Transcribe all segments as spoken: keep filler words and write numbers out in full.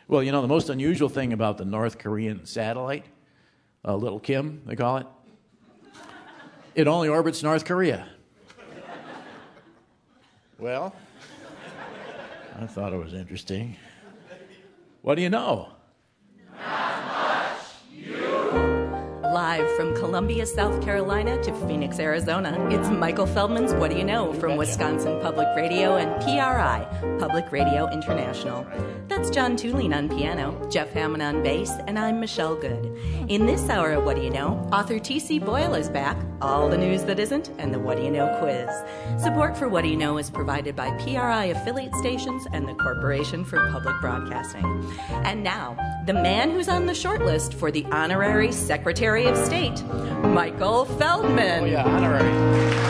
Well, you know, the most unusual thing about the North Korean satellite, uh, Little Kim, they call it, it only orbits North Korea. Well, I thought it was interesting. What do you know? Live from Columbia, South Carolina to Phoenix, Arizona, it's Michael Feldman's What Do You Know from Wisconsin Public Radio and P R I, Public Radio International. That's John Tulane on piano, Jeff Hammond on bass, and I'm Michelle Good. In this hour of What Do You Know, author T C Boyle is back, all the news that isn't, and the What Do You Know quiz. Support for What Do You Know is provided by P R I affiliate stations and the Corporation for Public Broadcasting. And now, the man who's on the short list for the Honorary Secretary of State, Michael Feldman. Oh, yeah, honorary.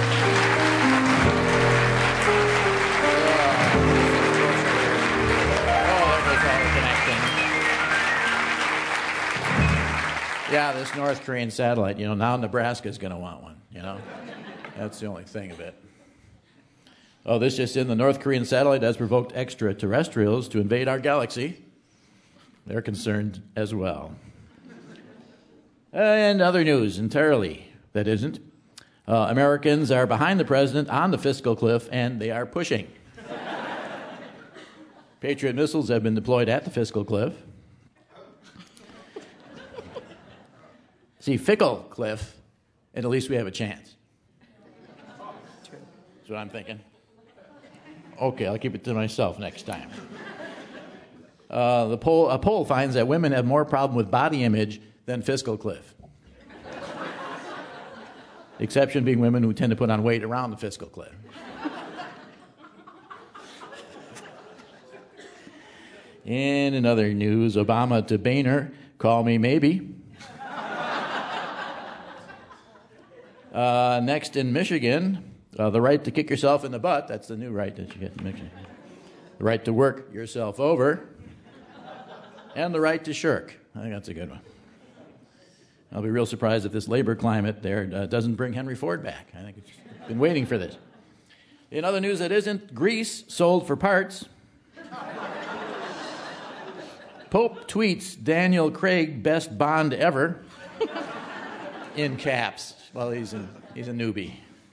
Yeah, this North Korean satellite, you know, now Nebraska's going to want one, you know. That's the only thing of it. Oh, this just in, the North Korean satellite has provoked extraterrestrials to invade our galaxy. They're concerned as well. And other news, entirely that isn't. Uh, Americans are behind the president on the fiscal cliff, and they are pushing. Patriot missiles have been deployed at the fiscal cliff. See, fickle cliff, and at least we have a chance. That's what I'm thinking. Okay, I'll keep it to myself next time. Uh, the poll, a poll finds that women have more problem with body image than fiscal cliff. The exception being women who tend to put on weight around the fiscal cliff. And in other news, Obama to Boehner, call me maybe. Uh, next in Michigan, uh, the right to kick yourself in the butt. That's the new right that you get in Michigan. The right to work yourself over. And the right to shirk. I think that's a good one. I'll be real surprised if this labor climate there uh, doesn't bring Henry Ford back. I think it's been waiting for this. In other news that isn't, Greece sold for parts. Pope tweets Daniel Craig best Bond ever. In caps. Well, he's a, he's a newbie.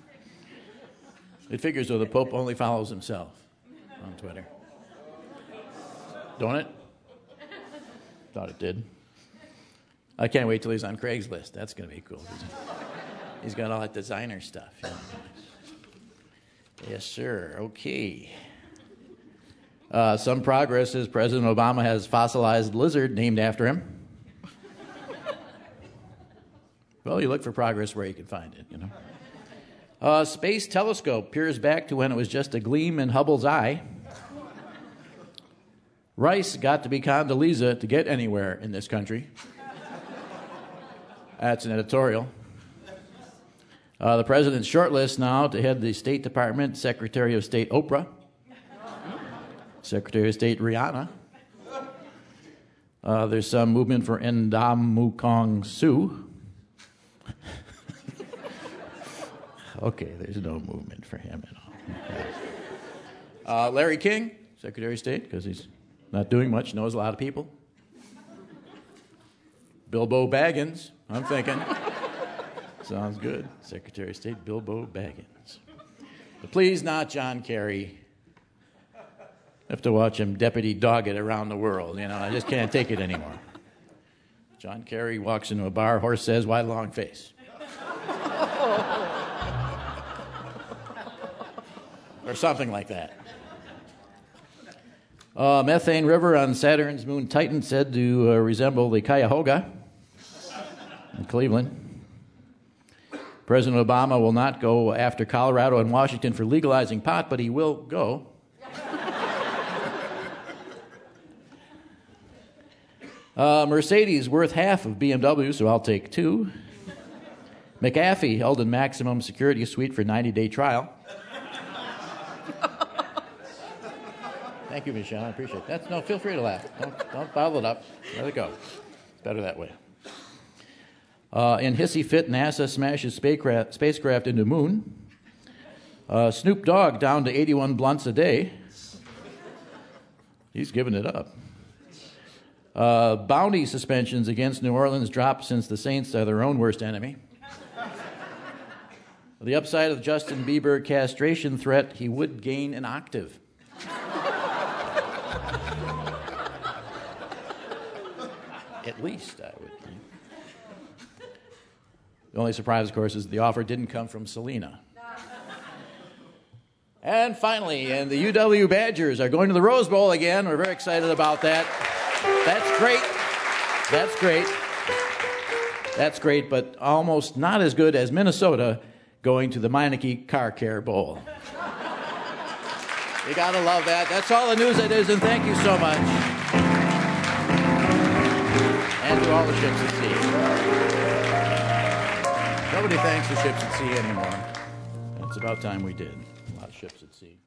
It figures, though, the Pope only follows himself on Twitter. Don't it? Thought it did. I can't wait till he's on Craig's list. That's going to be cool. He's, he's got all that designer stuff. You know. Yes, sir. Okay. Uh, some progress is President Obama has fossilized lizard named after him. Well, you look for progress where you can find it, you know. Uh, space telescope peers back to when it was just a gleam in Hubble's eye. Rice got to be Condoleezza to get anywhere in this country. That's an editorial. Uh, the president's shortlist now to head the State Department, Secretary of State Oprah, Secretary of State Rihanna. Uh, there's some movement for Ndamukong Suh. Okay, there's no movement for him at all. Uh, Larry King, Secretary of State, because he's not doing much, knows a lot of people. Bilbo Baggins, I'm thinking. Sounds good. Secretary of State Bilbo Baggins. But please not John Kerry. I have to watch him deputy dog it around the world. You know, I just can't take it anymore. John Kerry walks into a bar, horse says, why the long face? Or something like that. Uh, methane river on Saturn's moon Titan said to uh, resemble the Cuyahoga in Cleveland. President Obama will not go after Colorado and Washington for legalizing pot, but he will go. Uh, Mercedes worth half of B M W, so I'll take two. McAfee held in maximum security suite for ninety-day trial. Thank you, Michelle. I appreciate it. That's, no, feel free to laugh. Don't, don't bottle it up. Let it go. It's better that way. Uh, in hissy fit, NASA smashes spacecraft, spacecraft into moon. Uh, Snoop Dogg down to eighty-one blunts a day. He's giving it up. Uh, bounty suspensions against New Orleans dropped since the Saints are their own worst enemy. The upside of Justin Bieber castration threat, he would gain an octave. At least, I would think. The only surprise, of course, is the offer didn't come from Selena. And finally, and the U W Badgers are going to the Rose Bowl again. We're very excited about that. That's great. That's great. That's great, but almost not as good as Minnesota going to the Meineke Car Care Bowl. You gotta love that. That's all the news it is, and thank you so much. And to all the ships at sea. Nobody thanks the ships at sea anymore. It's about time we did. A lot of ships at sea.